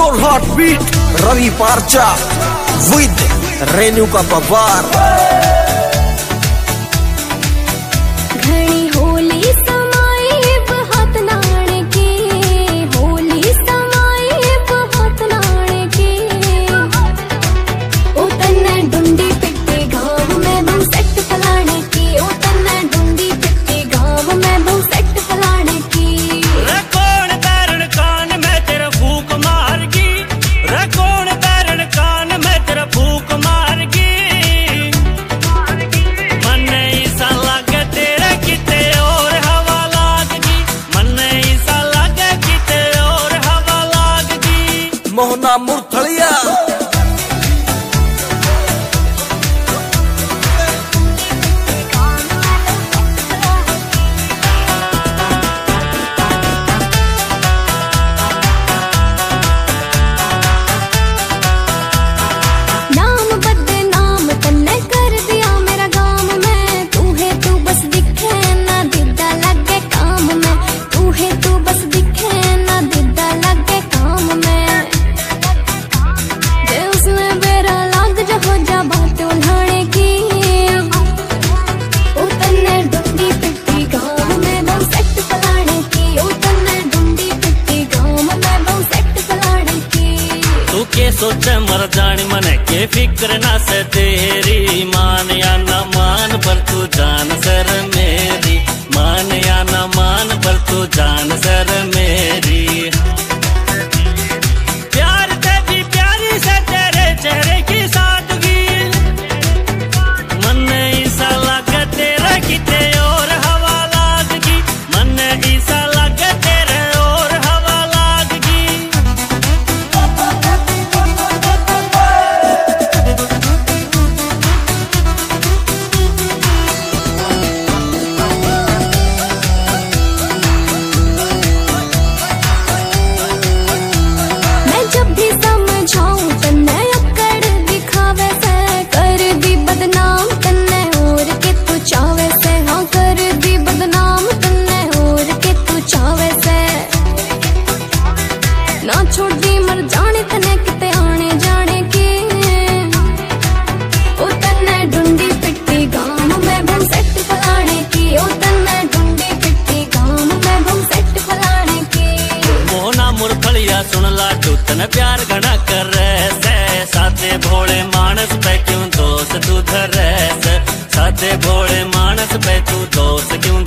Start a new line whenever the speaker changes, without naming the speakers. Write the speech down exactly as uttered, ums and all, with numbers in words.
Your heartbeat Ravi पार्चा with Renu का पवार।
घड़ी होली समाए बहुत नाणे के, होली समाए बहुत नाणे के। ओ तन्ने डुंडी पिट्टे गाँव में बहु सेट फलाने की, ओ तन्ने डुंडी पिट्टे गाँव में बहु सेट फलाने की।
रे कौन तैरण कान में तेरा फूक मारगी, रे कौन तैरण कान में तेरा फूक मारगी। मन ऐसा लगे तेरा किते और हवा लागगी, मन ऐसा लगे किते और हवा लागगी।
मोहना मुरथलिया
नाम बदनाम तन्ने कर दिया मेरा गाँव में। तू है तू बस दिखे ना दिदा लगे काम में, तू है तू बस दिखे ना दिदा लगे काम में। जे उसमें बेरा लाग जा हो जा बात उल्हाने की। ओ तन्ने डुंडी पिट्टी गाँव में बहु सेट फलाने की, ओ तन्ने डुंडी पिट्टी गाँव में बहु सेट फलाने की।
तू के सोचे मर जानी मने के फिक्र ना से तेरी। मान या न मान पर तू जान सर मेरी, मान या न मान पर तू जान सर मेरी। प्यार तेरी प्यारी से तेरे चेहरे की सादगी, मन ऐसा लगे तेरा किते और हवा लागगी, मन ऐसा लगे तेरे और हवा लागगी।
मैं जब भी समझाऊं तन्ने अक्कड़ दिखावे से, कर दी बदनाम तन्ने और के तू चावे से। हाँ कर दी बदनाम तन्ने और के तू चावे से। ना छोड़ दी मर जाने तन्ने किते आने जाने के। ओ तन्ने डुंडी पिट्टी गाँव में बहु सेट फलाने की, ओ तन्ने डुंडी पिट्टी गाँव में बहु सेट फलाने की।
मोहना मुरथलिया सुन ला तूतन प्यार घना कर से। साथे भोले मानस पे क्यों दोस्त तू धरे से, साथे भोले मानस पे तू दोस्त क्यों